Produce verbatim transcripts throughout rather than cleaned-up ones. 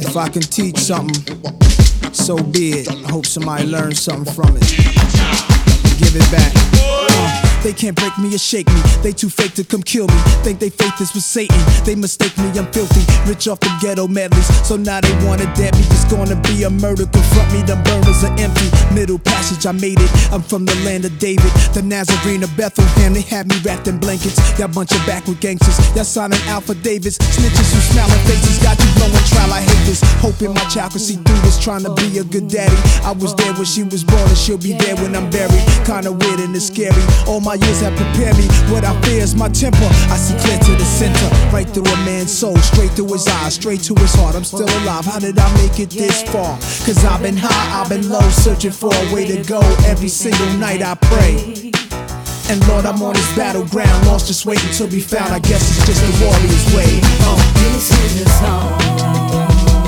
If I can teach something, so be it. I hope somebody learns something from it. Give it back. Uh. They can't break me or shake me. They too fake to come kill me. Think they faith is with Satan. They mistake me, I'm filthy. Rich off the ghetto medleys. So now they wanna dead me. It's gonna be a murder. Confront me, them burners are empty. Middle passage, I made it. I'm from the land of David, the Nazarene of Bethlehem. They had me wrapped in blankets. Y'all bunch of backward gangsters. Y'all signing Alpha Davis. Snitches who smiling faces. Got you blowing trial, I hate this. Hoping my child can see through this. Trying to be a good daddy. I was there when she was born and she'll be there when I'm buried. Kinda weird and it's scary. All my years have prepared me. What I fear is my temper. I see clear to the center, right through a man's soul, straight through his eyes, straight to his heart. I'm still alive. How did I make it this far? Cause I've been high, I've been low, searching for a way to go. Every single night I pray. And Lord, I'm on this battleground, lost, just waiting to be found. I guess it's just the warrior's way. Uh. This is a song.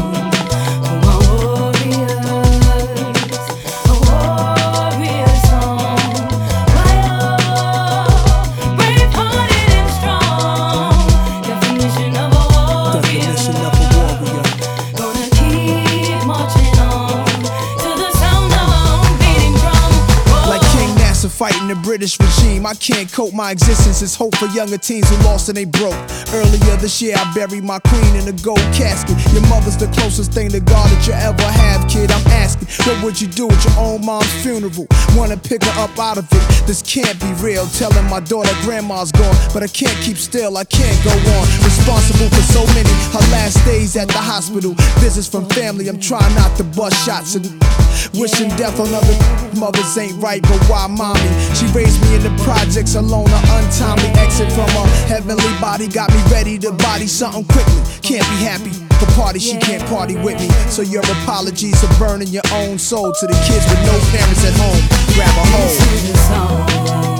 Fighting the British regime, I can't cope. My existence is hope for younger teens who lost and they broke. Earlier this year, I buried my queen in a gold casket. Your mother's the closest thing to God that you ever have, kid. I'm asking, what would you do at your own mom's funeral? Wanna pick her up out of it? This can't be real. Telling my daughter grandma's gone, but I can't keep still. I can't go on. Responsible for so many her last days at the hospital. Visits from family. I'm trying not to bust shots and wishing death on other mothers ain't right, but why mommy? She raised me in the projects alone. An untimely exit from her heavenly body got me ready to body something quickly. Can't be happy for party, she can't party with me. So your apologies are burning your own soul. To the kids with no parents at home, grab a hold.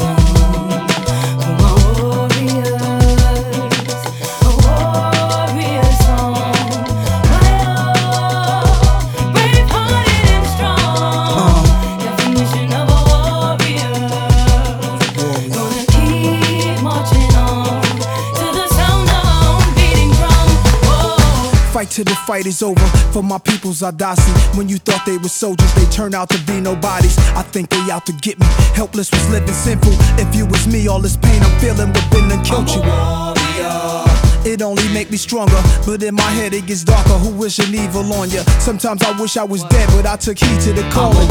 Fight till the fight is over for my people's Adasi. When you thought they were soldiers, they turned out to be nobodies. I think they out to get me. Helpless was living sinful. If you was me, all this pain I'm feeling within done killed you. It only make me stronger, but in my head it gets darker. Who wishing evil on you? Sometimes I wish I was dead, but I took heed to the calling.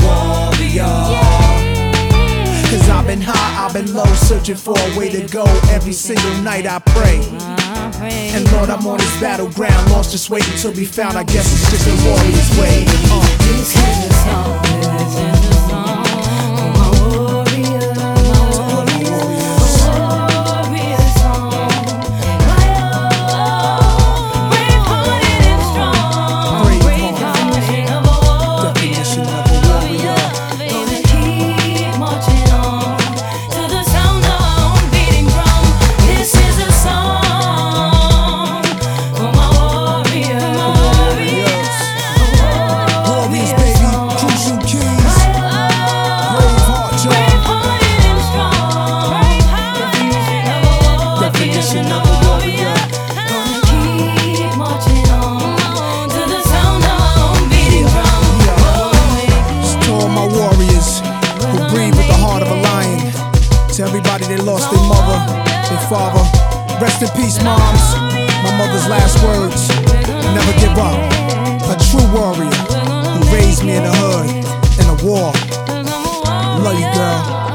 Cause I've been high, I've been low, searching for a way to go. Every single night I pray. And Lord, I'm on this battleground, lost, just waiting to be found. I guess it's just the warrior's way. Uh. This is a song. This is a song. To everybody that lost their mother, their father. Rest in peace, moms. My mother's last words: never give up. A true warrior who raised me in the hood, in a war. Love you, girl.